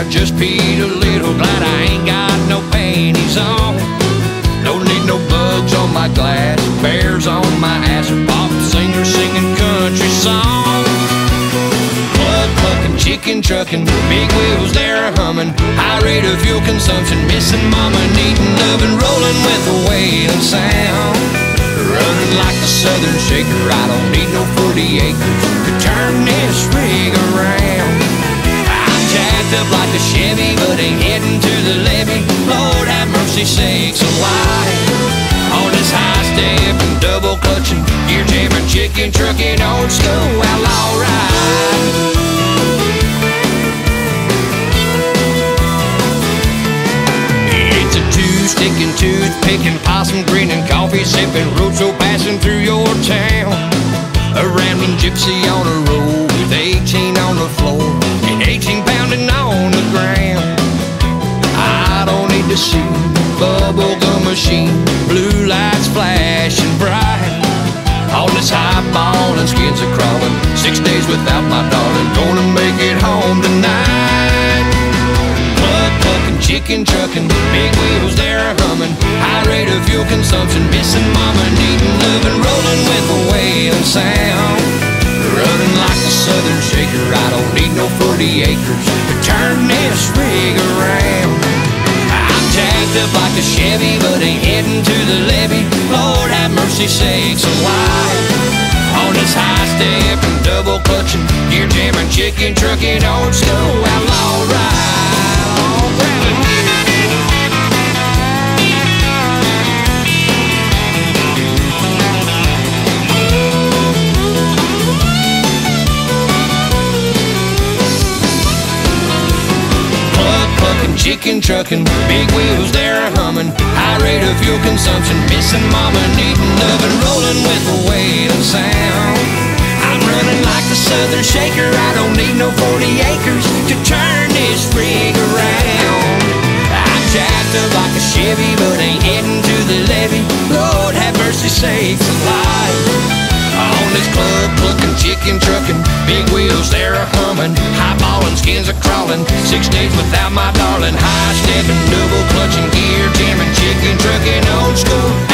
I just peed a little. Glad I ain't got no panties on. Don't need no bugs on my glass, bears on my ass, or pop singer singing country songs. Plug plucking, chicken trucking, big wheels they're humming. High rate of fuel consumption, missing mama, needing loving, rolling with a wailing sound. Running like a southern shaker, I don't need no 40 acres to turn this rig around. I'm jacked up like a Chevy, but ain't heading to the levee. Lord have mercy sakes alive. On this high step and double clutching, gear jamming, chicken trucking, old school outlaw ride. It's a two-sticking, tooth-picking, possum grinning, coffee sipping, roadshow passing through your town. A rambling gypsy on a road with 18 on the floor and 18 pounding on the ground. I don't need to see bubblegum machine, blue lights flashing bright. All this highball and skins are crawling, 6 days without my darling, gonna make it home tonight. Plug plucking, chicken trucking, big wheels they're humming. High rate of fuel consumption, missing mama, needing loving, rolling with a wailing sound. Running like a southern shaker, I don't need no 40 acres to turn this rig around. I'm jacked up like a Chevy, but ain't heading to the levee. Lord have mercy sakes alive. On this high step and double clutching, gear jamming, chicken trucking, old school outlaw ride. Oh, grab it. Chicken trucking, big wheels they're humming. High rate of fuel consumption, missing mama, needing loving, rolling with a wailing sound. I'm running like the southern shaker, I don't need no 40 acres to turn this rig around. I'm jacked up like a Chevy, but ain't heading to the levee. Lord have mercy sakes alive. On this club plucking, chicken trucking, big wheels they're humming. Highballing, skins are crawling, 6 days without my darling. High stepping, double clutching, gear jamming, chicken trucking, old school